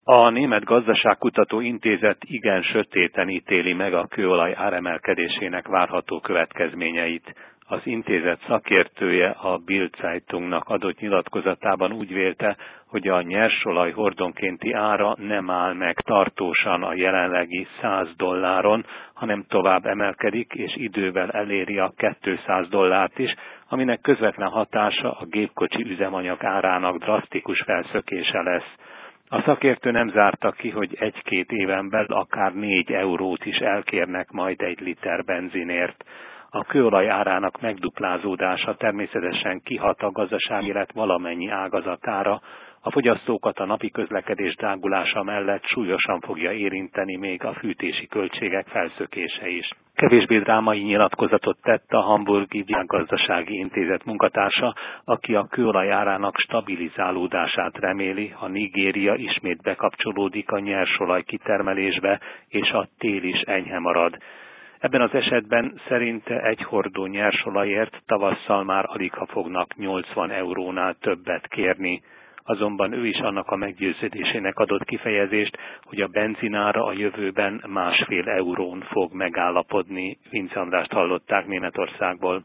A Német Gazdaságkutató Intézet igen sötéten ítéli meg a kőolaj áremelkedésének várható következményeit. Az intézet szakértője a Bild Zeitungnak adott nyilatkozatában úgy vélte, hogy a nyersolaj hordonkénti ára nem áll meg tartósan a jelenlegi $100, hanem tovább emelkedik, és idővel eléri a $200 is, aminek közvetlen hatása a gépkocsi üzemanyag árának drasztikus felszökése lesz. A szakértő nem zárta ki, hogy 1-2 éven belül akár 4 eurót is elkérnek majd egy liter benzinért. A kőolaj árának megduplázódása természetesen kihat a gazdasági élet valamennyi ágazatára, a fogyasztókat a napi közlekedés drágulása mellett súlyosan fogja érinteni még a fűtési költségek felszökése is. Kevésbé drámai nyilatkozatot tett a Hamburgi Világgazdasági Intézet munkatársa, aki a kőolaj árának stabilizálódását reméli, ha Nigéria ismét bekapcsolódik a nyersolaj kitermelésbe, és a tél is enyhe marad. Ebben az esetben szerinte egy hordó nyersolajért tavasszal már aligha fognak 80 eurónál többet kérni. Azonban ő is annak a meggyőződésének adott kifejezést, hogy a benzinára a jövőben 1,5 eurón fog megállapodni. Vince Andrást hallották Németországból.